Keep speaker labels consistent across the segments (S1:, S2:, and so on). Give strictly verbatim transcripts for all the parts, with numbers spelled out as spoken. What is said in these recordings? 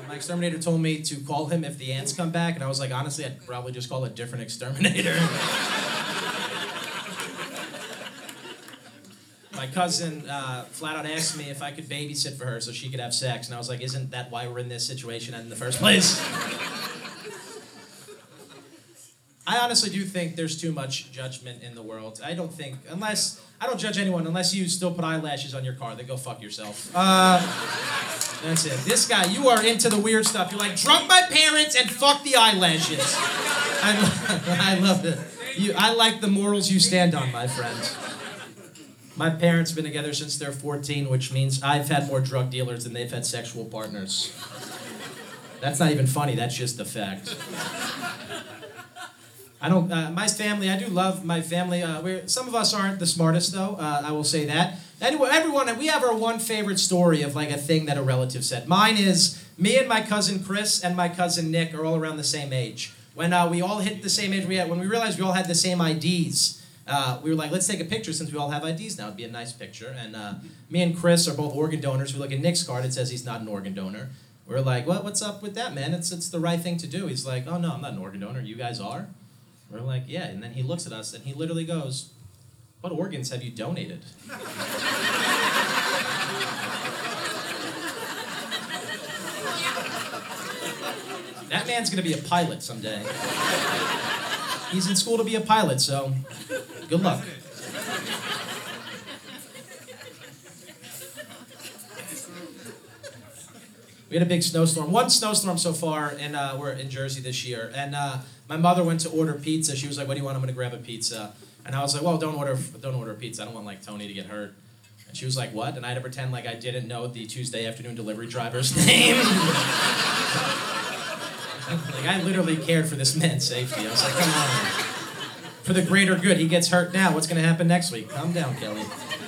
S1: my exterminator told me to call him if the ants come back, and I was like, honestly, I'd probably just call a different exterminator. My cousin uh, flat out asked me if I could babysit for her so she could have sex, and I was like, isn't that why we're in this situation in the first place? I honestly do think there's too much judgment in the world. I don't think, unless, I don't judge anyone unless you still put eyelashes on your car, then go fuck yourself. Uh, that's it. This guy, you are into the weird stuff. You're like, drunk my parents and fuck the eyelashes. I, I love it. You, I like the morals you stand on, my friend. My parents have been together since they're fourteen, which means I've had more drug dealers than they've had sexual partners. That's not even funny, that's just the fact. I don't, uh, my family, I do love my family. Uh, we're, some of us aren't the smartest, though, uh, I will say that. Anyway, everyone, we have our one favorite story of like a thing that a relative said. Mine is, me and my cousin Chris and my cousin Nick are all around the same age. When uh, we all hit the same age, we had, when we realized we all had the same I Ds, Uh, we were like, let's take a picture since we all have I Ds now. It'd be a nice picture. And uh, me and Chris are both organ donors. We look at Nick's card. It says he's not an organ donor. We're like, what? What's up with that, man? It's it's the right thing to do. He's like, oh, no, I'm not an organ donor. You guys are? We're like, yeah. And then he looks at us, and he literally goes, what organs have you donated? That man's going to be a pilot someday. He's in school to be a pilot, so good luck. We had a big snowstorm. One snowstorm so far, and uh, we're in Jersey this year. And uh, my mother went to order pizza. She was like, "What do you want? I'm gonna grab a pizza." And I was like, "Well, don't order, don't order a pizza. I don't want like Tony to get hurt." And she was like, "What?" And I had to pretend like I didn't know the Tuesday afternoon delivery driver's name. Like, I literally cared for this man's safety. I was like, come on. For the greater good, he gets hurt now. What's going to happen next week? Calm down, Kelly.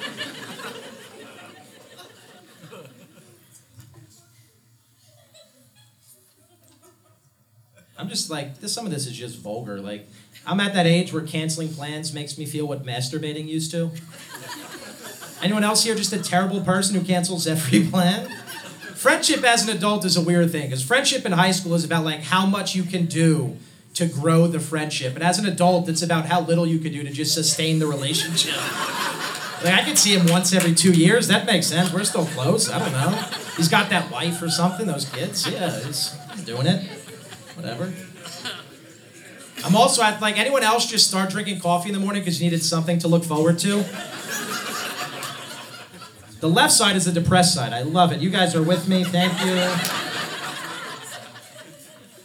S1: I'm just like, this. Some of this is just vulgar. Like, I'm at that age where canceling plans makes me feel what masturbating used to. Anyone else here just a terrible person who cancels every plan? Friendship as an adult is a weird thing, because friendship in high school is about like how much you can do to grow the friendship. And as an adult, it's about how little you can do to just sustain the relationship. Like, I could see him once every two years. That makes sense. We're still close. I don't know. He's got that wife or something, those kids. Yeah, he's, he's doing it. Whatever. I'm also at, like, anyone else just start drinking coffee in the morning because you needed something to look forward to? The left side is the depressed side. I love it. You guys are with me. Thank you.